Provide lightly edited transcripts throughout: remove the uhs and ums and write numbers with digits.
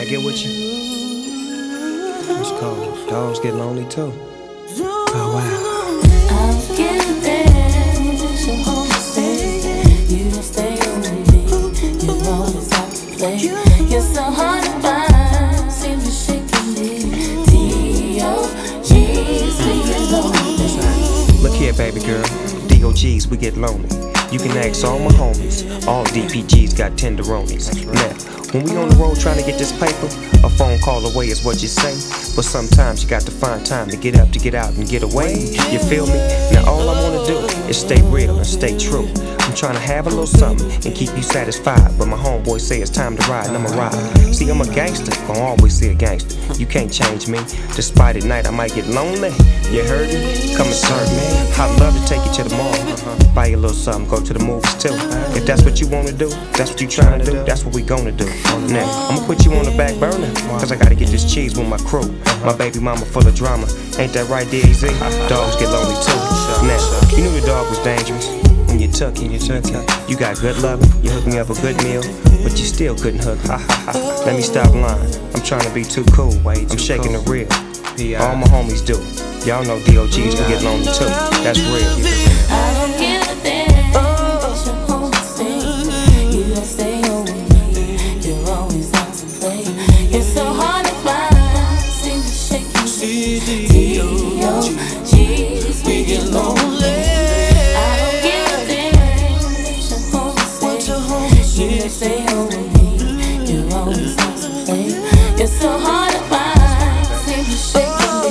get with you? It's cold. Dogs get lonely too. Oh wow. I'll get there. Your home stay. You don't stay with me. You always have to play. You're so hard to find. Seems you're shaking me. D.O.G's, we get lonely. Look here, baby girl. D.O.G's, we get lonely. You can ask all my homies. All DPG's got tenderonis. Now, when we on the road trying to get this paper, a phone call away is what you say. But sometimes you got to find time to get up, to get out, and get away. You feel me? Now all I wanna do is stay real and stay true. I'm trying to have a little something and keep you satisfied. But my homeboy say it's time to ride, and I'ma ride. See, I'm a gangster, gonna always see a gangster. You can't change me. Despite at night I might get lonely. You heard me? Come and serve me. I'd love to take you to the mall. Buy you a little something, go to the movies too. If that's what you wanna do, that's what you trying to do, that's what we gonna do. Now, I'ma put you on the back burner, cause I gotta get this cheese with my crew. My baby mama full of drama, ain't that right, D.A.Z? Dogs get lonely too. Now, you knew the dog was dangerous when you took him. You got good loving, you hooked me up a good meal, but you still couldn't hook me. Let me stop lying, I'm trying to be too cool. I'm shaking the real, all my homies do. Y'all know D.O.G's, we get lonely too. That's real. I don't give a damn. It's your home stay. You don't stay home with me. You're always out to play. You're so hard to find. Seem to shake me. D.O.G's, we get lonely. I don't give a damn. It's your home stay. You don't stay home with me. You're always out to play. You're so hard to find. Seem to shake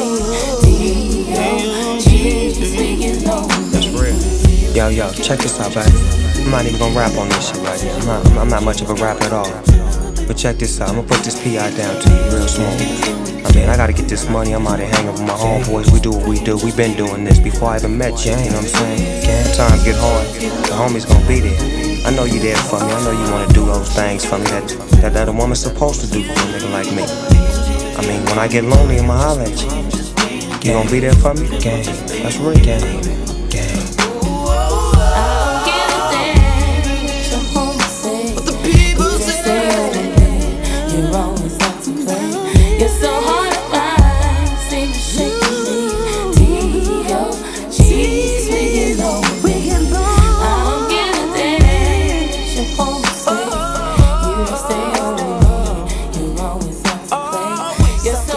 me. D.O.G's, we get lonely. Yo, check this out, baby. I'm not even gonna rap on this shit right here. I'm not much of a rapper at all. But check this out, I'm gonna put this P.I. down to you real small. I mean, I gotta get this money, I'm out here hanging with my homeboys. We do what we do, we been doing this before I even met you, you know what I'm saying? Times get hard, the homies gonna be there. I know you there for me, I know you wanna do those things for me that a woman's supposed to do for a nigga like me. I mean, when I get lonely, I'ma holler at you. You gonna be there for me? Gang, that's real, gang. You're so hard to find, seem to shake me. D.O.G's, we get lonely. I don't give a damn. It's your home stay. You don't stay home with me. You're always out to play. You're so